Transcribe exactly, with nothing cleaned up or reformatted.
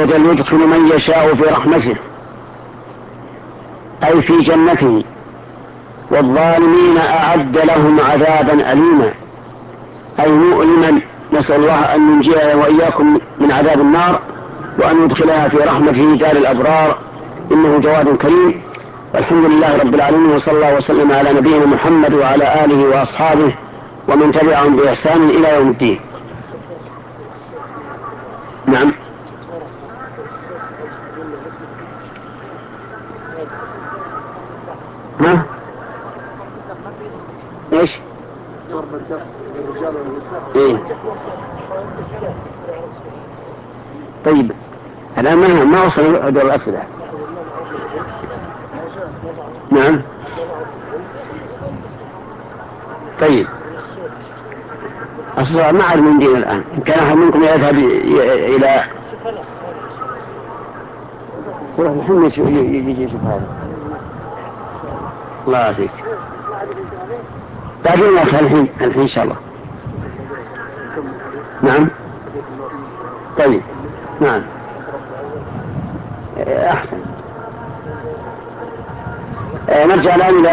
وجل يدخل من يشاء في رحمته أي في جنته، والظالمين أعد لهم عذابا أليما أي مؤلما. نسأل الله أن ينجينا وإياكم من عذاب النار وأن يدخلها في رحمته دار الأبرار، إنه جواد كريم. والحمد لله رب العالمين، وصلى الله وسلم على نبينا محمد وعلى آله وأصحابه ومن تبعهم بإحسان إلى يوم الدين. نعم. ها؟ ايش؟ إيه؟ طيب الآن ما ما وصل دور الأسئلة. نعم. طيب أصلا ما أعلم من دين الآن، إن كان أحد منكم يذهب إلى الحين يجي يشوف هذا. الله يعافيك. بعدين يا أخي الحين الحين إن شاء الله. نعم. طيب. نعم. أحسن. نرجع الآن إلى